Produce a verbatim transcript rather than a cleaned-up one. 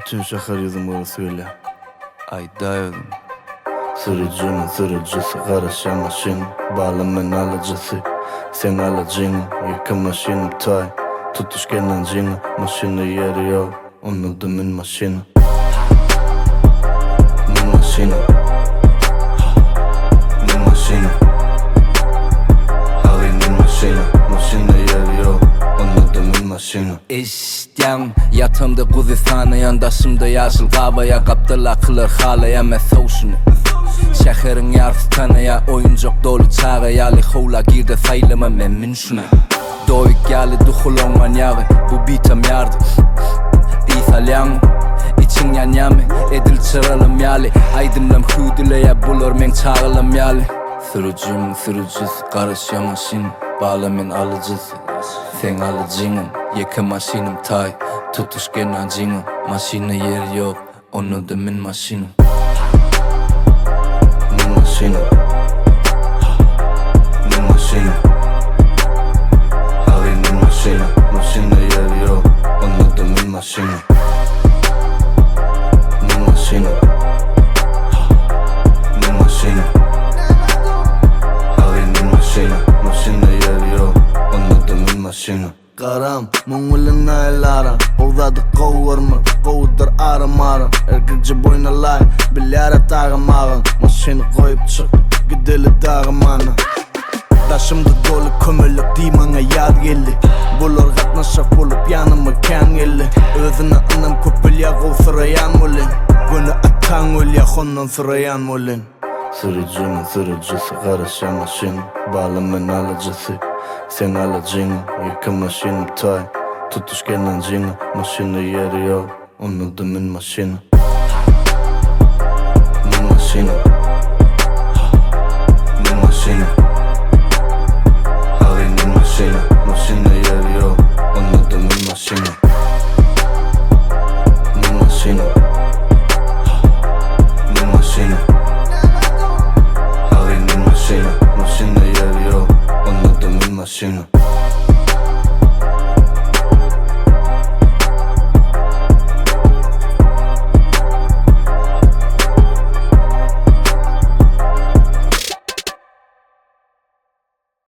Bütün şakar yüzüm söyle. Ay dayıdım. Sürücünün sürücüsü karışan maşin. Bağlamın alıcısı sen alıcın. Yıkı maşinim tay. Tutuş genancını. Maşını yeri yok. Unudumun maşını. Min maşını. Min maşını. Havinin maşını. Maşını yeri yok. Unudumun maşını. İşten yatımda kuzisana yandaşımda yaşıl kavaya kaptılar kılır halaya mesavşunu. Şehrin yarısı tanıya oyuncak dolu çağıya lihula girdi saylama memmin şuna. Doyuk geldi duhulon manyağı bu bitam yardı. İsalyan için yan yami edil çıralım yali. Aydınlam hüdüle ya bulur men çağılam yali. Sürücümün sürücüsü karışya maşin. Bağlamın alıcısı sen alıcının. Yıkı maşinim tay tutuş genancını. Maşini yer yok onu da min maşini. Min maşını. Min maşını. Havinin maşını. Maşını yer yok onu da min maşını. Min maşını. Min maşını. Havinin maşını. Maşını yer yok onu da min maşını. Karam, mungulun aylara Oğdadı kovurma, kovdur arım arım Erkekçi boyuna lay, bilyara tağım ağın Maşını koyup çık, gideli dağım ana Taşımda dolu kömürlük dimana yad geldi Bulur katnaşak bulup yanıma kan geldi Özüne anam köpülya kov sırayan mulin Günü atan ulya ondan sırayan mulin Sürücünün sürücüsü karışan maşın Bağlamın alıcısı sen alıcını. Yıkı maşinim tay tutuş genancını. Maşını yeri yok unudumun maşını. Min maşını. Min maşını. Havinin maşını. Maşını yeri yok unudumun maşını. Min maşını. Min maşını.